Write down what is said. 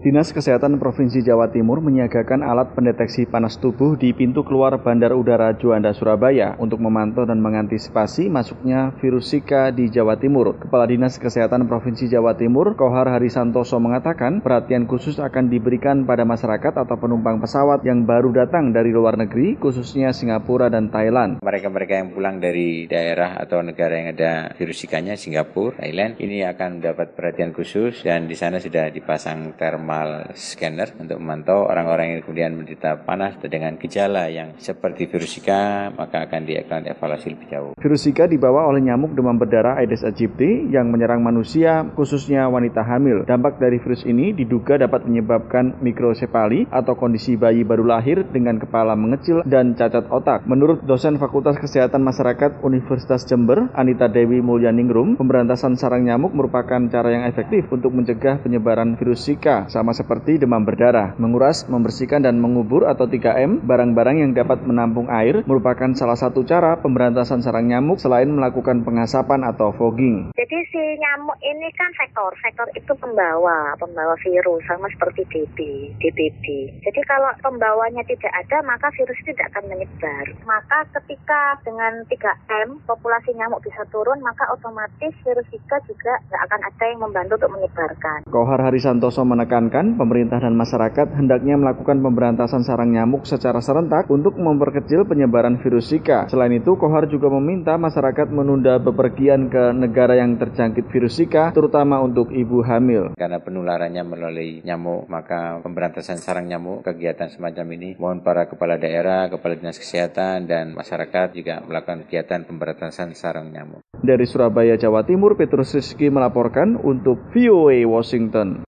Dinas Kesehatan Provinsi Jawa Timur menyiagakan alat pendeteksi panas tubuh di pintu keluar Bandar Udara Juanda, Surabaya untuk memantau dan mengantisipasi masuknya virus Zika di Jawa Timur. Kepala Dinas Kesehatan Provinsi Jawa Timur, Kohar Harisantoso mengatakan perhatian khusus akan diberikan pada masyarakat atau penumpang pesawat yang baru datang dari luar negeri, khususnya Singapura dan Thailand. Mereka yang pulang dari daerah atau negara yang ada virus Zika-nya, Singapura, Thailand, ini akan mendapat perhatian khusus dan di sana sudah dipasang thermal scanner untuk memantau orang-orang yang kemudian menderita panas dengan gejala yang seperti virus Zika, maka akan dilakukan evaluasi lebih jauh. Virus Zika dibawa oleh nyamuk demam berdarah Aedes aegypti yang menyerang manusia, khususnya wanita hamil. Dampak dari virus ini diduga dapat menyebabkan mikrosefali atau kondisi bayi baru lahir dengan kepala mengecil dan cacat otak. Menurut dosen Fakultas Kesehatan Masyarakat Universitas Jember, Anita Dewi Mulyaningrum, pemberantasan sarang nyamuk merupakan cara yang efektif untuk mencegah penyebaran virus Zika, sama seperti demam berdarah. Menguras, membersihkan, dan mengubur atau 3M, barang-barang yang dapat menampung air merupakan salah satu cara pemberantasan sarang nyamuk selain melakukan pengasapan atau fogging. Jadi si nyamuk ini kan vektor itu pembawa virus sama seperti DBD. Jadi kalau pembawanya tidak ada, maka virus tidak akan menyebar. Maka ketika dengan 3M populasi nyamuk bisa turun, maka otomatis virus Zika juga tidak akan ada yang membantu untuk menyebarkan. Kohar Harisantoso menekankan pemerintah dan masyarakat hendaknya melakukan pemberantasan sarang nyamuk secara serentak untuk memperkecil penyebaran virus Zika. Selain itu, Kohar juga meminta masyarakat menunda bepergian ke negara yang terjangkit virus Zika, terutama untuk ibu hamil. Karena penularannya melalui nyamuk, maka pemberantasan sarang nyamuk, kegiatan semacam ini, mohon para kepala daerah, kepala dinas kesehatan, dan masyarakat juga melakukan kegiatan pemberantasan sarang nyamuk. Dari Surabaya, Jawa Timur, Petrus Rizky melaporkan untuk VOA Washington.